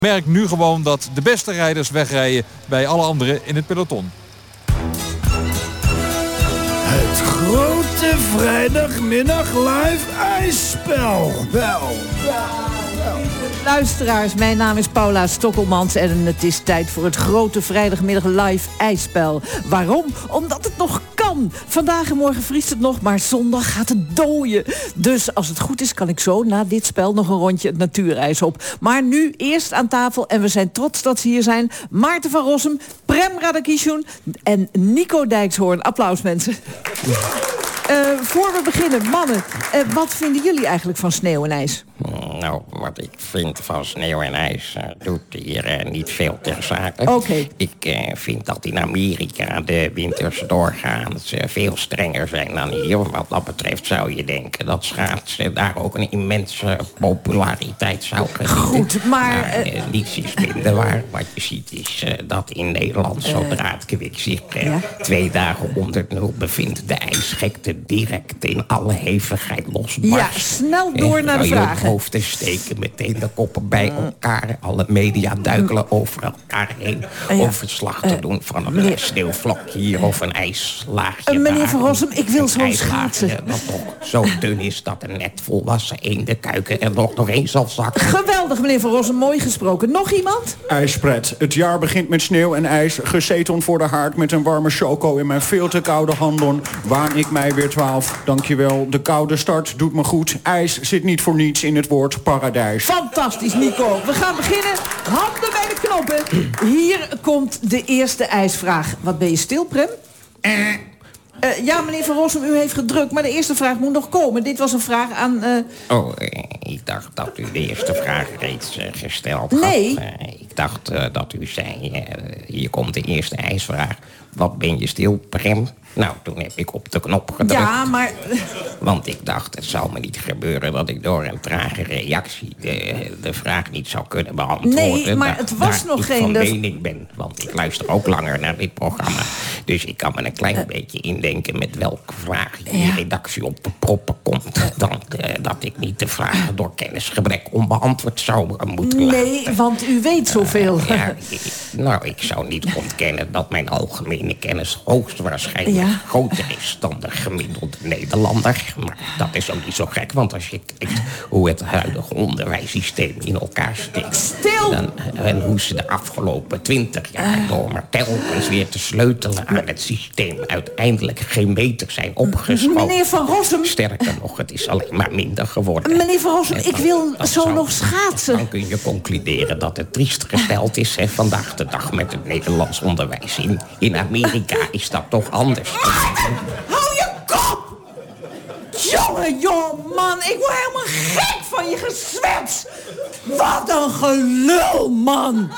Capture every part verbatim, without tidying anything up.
Merk nu gewoon dat de beste rijders wegrijden bij alle anderen in het peloton. Het grote vrijdagmiddag live ijsspel. Wel, wel. Luisteraars, mijn naam is Paula Stokkelmans en het is tijd voor het grote vrijdagmiddag live ijsspel. Waarom? Omdat het nog kan. Vandaag en morgen vriest het nog, maar zondag gaat het dooien. Dus als het goed is, kan ik zo na dit spel nog een rondje het natuurijs op. Maar nu eerst aan tafel, en we zijn trots dat ze hier zijn, Maarten van Rossum, Prem Radakishun en Nico Dijkshoorn. Applaus, mensen. Uh, voor we beginnen, mannen, uh, wat vinden jullie eigenlijk van sneeuw en ijs? Nou, wat ik vind van sneeuw en ijs uh, doet hier uh, niet veel ter zake. Oké. Okay. Ik uh, vind dat in Amerika de winters doorgaans uh, veel strenger zijn dan hier. Wat dat betreft zou je denken dat schaatsen daar ook een immense populariteit zou genieten. Goed, maar... maar uh, niets is minder waar. Wat je ziet is uh, dat in Nederland, zodra het kwik zich uh, ja? twee dagen onder nul bevindt, de ijsgekte direct in alle hevigheid losbarst. Ja, snel door en, naar de vragen. Hoofden steken, meteen de koppen bij elkaar. Alle media duikelen over elkaar heen. Ja. Om verslag te doen van een meneer... sneeuwvlok hier of een ijslaagje. Uh, meneer daar. Van Rossum, ik wil zo'n schaatsen. Dat toch zo dun is dat een net volwassen eendenkuiken er nog, nog eens zal zakken. Geweldig, meneer Van Rossum, mooi gesproken. Nog iemand? IJspret. Het jaar begint met sneeuw en ijs. Gezeteld voor de haard met een warme choco in mijn veel te koude handen. Waan ik mij weer twaalf. Dankjewel. De koude start doet me goed. IJs zit niet voor niets in het woord paradijs. Fantastisch, Nico. We gaan beginnen. Handen bij de knoppen. Hier komt de eerste ijsvraag. Wat ben je stil, Prem? Eh. Uh, ja, meneer Van Rossum, u heeft gedrukt, maar de eerste vraag moet nog komen. Dit was een vraag aan... Uh... Oh, uh, ik dacht dat u de eerste vraag reeds uh, gesteld had. Nee. Uh, ik dacht uh, dat u zei, uh, hier komt de eerste ijsvraag. Wat ben je stil, Prem? Nou, toen heb ik op de knop gedrukt. Ja, maar... Want ik dacht, het zou me niet gebeuren dat ik door een trage reactie de, de vraag niet zou kunnen beantwoorden. Nee, maar het was daar nog ik geen... van de... mening ben, want ik luister ook langer naar dit programma. Dus ik kan me een klein uh, beetje indenken met welke vraag in de ja. redactie op de proppen komt. Dan uh, dat ik niet de vragen door kennisgebrek onbeantwoord zou moeten laten. Nee, want u weet zoveel. Uh, ja, ik, nou, ik zou niet ontkennen dat mijn algemene kennis hoogstwaarschijnlijk... Ja. groter is dan de gemiddelde Nederlander. Maar dat is ook niet zo gek, want als je kijkt hoe het huidige onderwijssysteem in elkaar steekt... Stil! Dan, en hoe ze de afgelopen twintig jaar uh. door maar telkens weer te sleutelen aan het systeem... uiteindelijk geen meter zijn opgeschoven. Meneer Van Rossum... Sterker nog, het is alleen maar minder geworden. Meneer Van Rossum, dan, ik wil zo zou, nog schaatsen. Dan kun je concluderen dat het triest gesteld is... Hè, vandaag de dag met het Nederlands onderwijs. In, in Amerika is dat toch anders. Hou je kop! Jongen, jongen, man, ik word helemaal gek van je gezwets. Wat een gelul, man.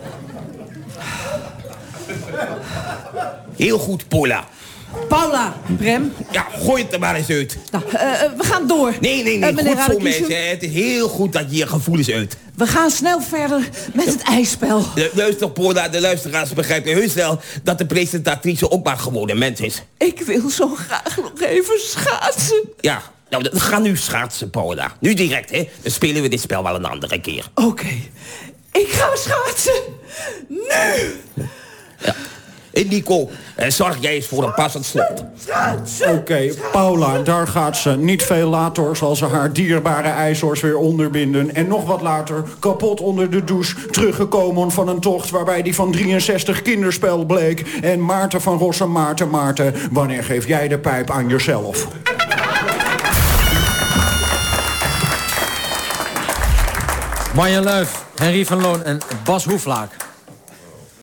Heel goed, Paula. Paula, Prem. Ja, gooi het er maar eens uit. Nou, uh, we gaan door. Nee, nee, nee, uh, goed voor mensen. Het is heel goed dat je je gevoelens uit. We gaan snel verder met het ijsspel. De, luister, Paula, de luisteraars begrijpen heus wel... dat de presentatrice ook maar gewoon een mens is. Ik wil zo graag nog even schaatsen. Ja, nou, we gaan nu schaatsen, Paula. Nu direct, hè. Dan spelen we dit spel wel een andere keer. Oké. Okay. Ik ga schaatsen. Nu. Ja. En Nico, zorg jij eens voor een passend slot. Oké, okay, Paula, daar gaat ze. Niet veel later zal ze haar dierbare ijshoors weer onderbinden. En nog wat later, kapot onder de douche... teruggekomen van een tocht waarbij die van drieënzestig kinderspel bleek. En Maarten van Rossum, Maarten, Maarten... wanneer geef jij de pijp aan jezelf? Marjan Luif, Henry van Loon en Bas Hoeflaak.